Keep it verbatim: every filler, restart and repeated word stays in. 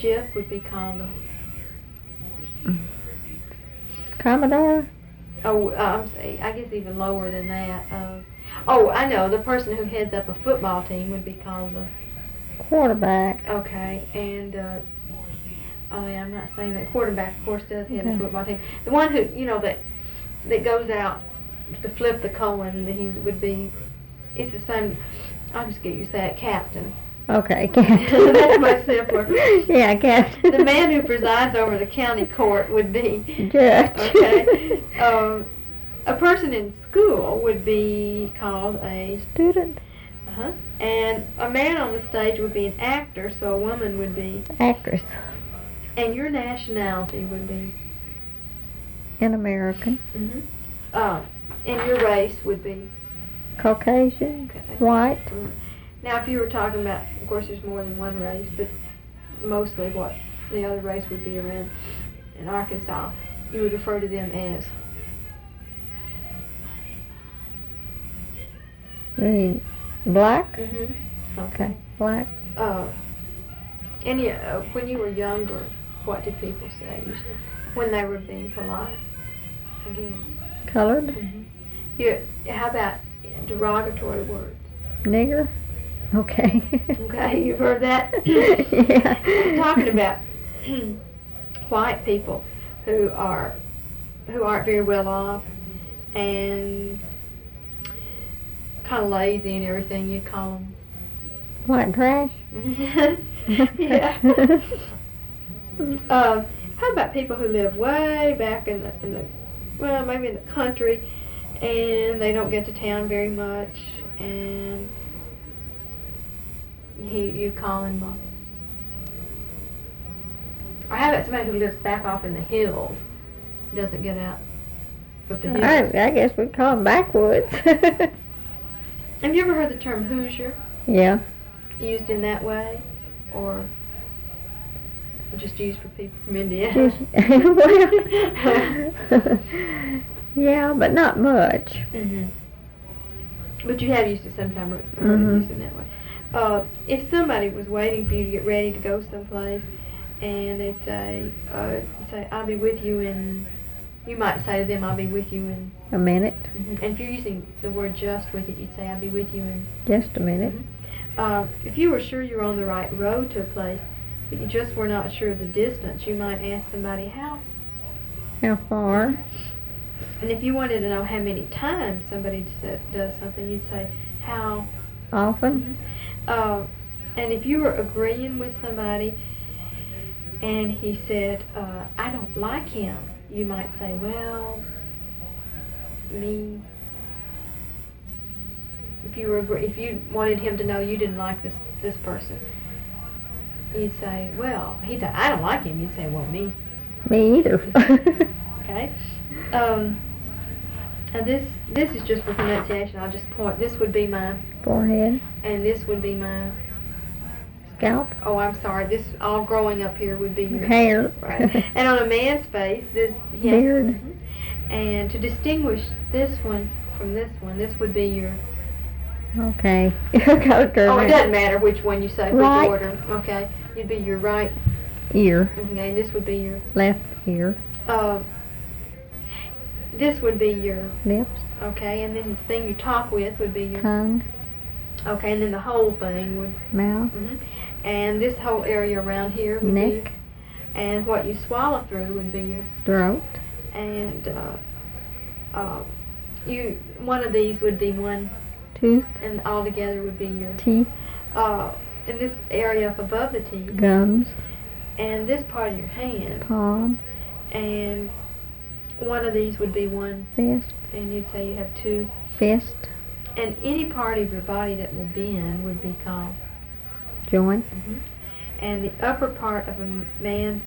ship would be called a... Commodore? Oh, uh, I'm sorry, I guess even lower than that. Uh, oh, I know. The person who heads up a football team would be called the... Quarterback. Okay, and... Uh, oh, yeah, I'm not saying that. Quarterback, of course, does head Okay. the football team. The one who, you know, that that goes out to flip the coin, that he would be... It's the same... I'll just get you to say it, captain. Okay, captain. That's much simpler. Yeah, captain. The man who presides over the county court would be... Judge. Okay. Um, a person in school would be called a... Student. Uh-huh. And a man on the stage would be an actor, so a woman would be... Actress. And your nationality would be... An American. Mm-hmm. Uh, and your race would be... Caucasian. Okay. White. Mm. Now, if you were talking about, of course, there's more than one race, but mostly what the other race would be around in Arkansas, you would refer to them as... You mean black? Mm-hmm. Okay, black. Uh, any, uh, when you were younger, what did people say usually? When they were being polite, I guess. Colored. Mm-hmm. You, how about derogatory words? Nigger. Okay. Okay, you've heard that? Yeah. I'm talking about white people who are who aren't very well off and kind of lazy and everything. You'd call them White trash. yeah. uh, how about people who live way back in the in the well maybe in the country and they don't get to town very much and He, you call him uh, or how about somebody who lives back off in the hills, doesn't get out with the hills? I, I guess we'd call them backwoods. Have you ever heard the term Hoosier Yeah. used in that way, or just used for people from Indiana? Well, yeah, but not much. Mm-hmm. But you have used it sometime, or heard Mhm. it used in that way. Uh, if somebody was waiting for you to get ready to go someplace, and they'd say, uh, say, I'll be with you in, you might say to them, I'll be with you in, A minute. mm-hmm. and if you're using the word just with it, you'd say, I'll be with you in, Just a minute. mm-hmm. uh, if you were sure you were on the right road to a place, but you just were not sure of the distance, you might ask somebody how. How far? And if you wanted to know how many times somebody does, does something, you'd say, how Often. Uh, and if you were agreeing with somebody and he said, uh, I don't like him, you might say, well, me. If you were agree- if you wanted him to know you didn't like this this person, you'd say, well, he said, I don't like him. You'd say, well, me. Me either. Okay. Um, and this this is just for pronunciation. I'll just point. This would be my, Forehead. and this would be my. Scalp. Oh, I'm sorry. This all growing up here would be your Hair. Right. And on a man's face, this he has- Beard. Mhm. And to distinguish this one from this one, this would be your. Okay. Color. Oh, it doesn't matter which one you say, which Right. order. Okay, you'd be your right. Ear. Okay, this would be your. Left ear. Uh, this would be your. Lips. Okay, and then the thing you talk with would be your. Tongue. Okay, and then the whole thing would. Mouth. hmm And this whole area around here would Neck. be. And what you swallow through would be your. Throat. And uh, uh, you one of these would be one, Tooth. and all together would be your. Teeth. Uh, in this area up above the teeth, Gums. and this part of your hand, Palm. and one of these would be one, Fist. and you'd say you have two. Fist. And any part of your body that will bend would be called. Joint. And the upper part of a man's